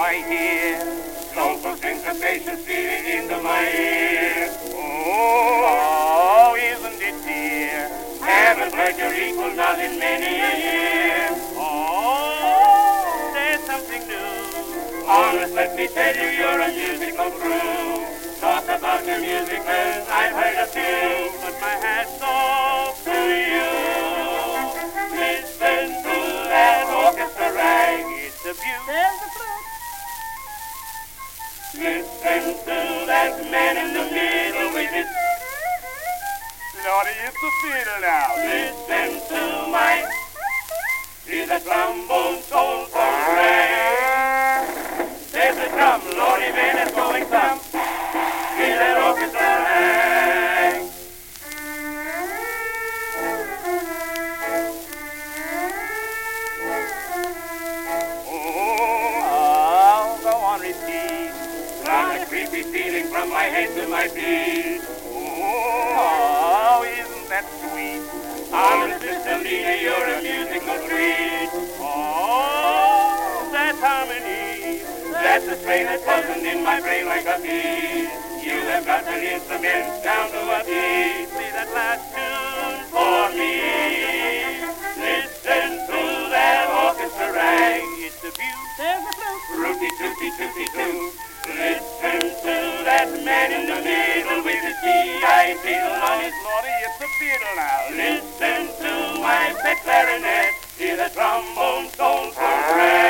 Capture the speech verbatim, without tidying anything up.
I hear soulful syncopation stealing into my ear. Oh, isn't it dear? Haven't heard your equal not in many a year. Oh, there's something new. Honest, let me tell you, you're a musical crew. Talk about your music, man, I've heard a few. But my hat's off To you, listen to that orchestra rag. It's a beauty. There's the flute. Listen to that man in the middle with his. Lordy, it's the fiddle now. Listen to my. Hear the trombone soulful rag. There's the drum, Lordy, man, it's going thump. Hear that orchestra rag. Oh, go on, repeat. Got a creepy feeling from my head to my feet. Oh, isn't that sweet? Honest, Mister Lena, you're a musical treat. Oh, that harmony. That's the strain that's buzzing in my brain like a bee. You have got an instrument down to a T. Play that last tune For me, listen to that orchestra rag. It's a beauty. There's the flute. Rooty tooty tooty too. Listen to that man in the middle with his G I fiddle on his. Lordy, it's the fiddle now. Listen to my pet clarinet. Hear the trombone soulful rag.